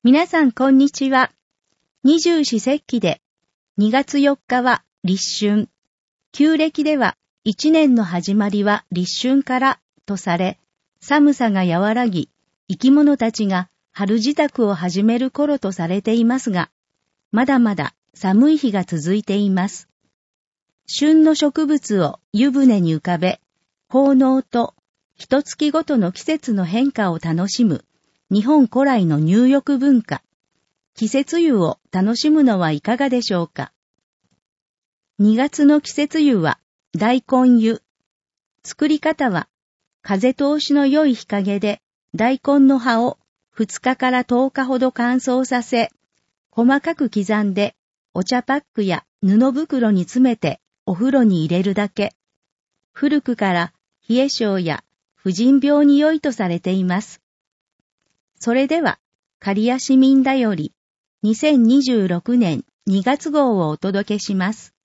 皆さんこんにちは。二十四節気で2月4日は立春。旧暦では1年の始まりは立春からとされ、寒さが和らぎ、生き物たちが春支度を始める頃とされていますが、まだまだ寒い日が続いています。旬の植物を湯船に浮かべ、奉納と一月ごとの季節の変化を楽しむ日本古来の入浴文化、季節湯を楽しむのはいかがでしょうか。2月の季節湯は大根湯。作り方は、風通しの良い日陰で大根の葉を2日から10日ほど乾燥させ、細かく刻んでお茶パックや布袋に詰めてお風呂に入れるだけ。古くから冷え性や婦人病に良いとされています。それでは、刈谷市民だより2026年2月号をお届けします。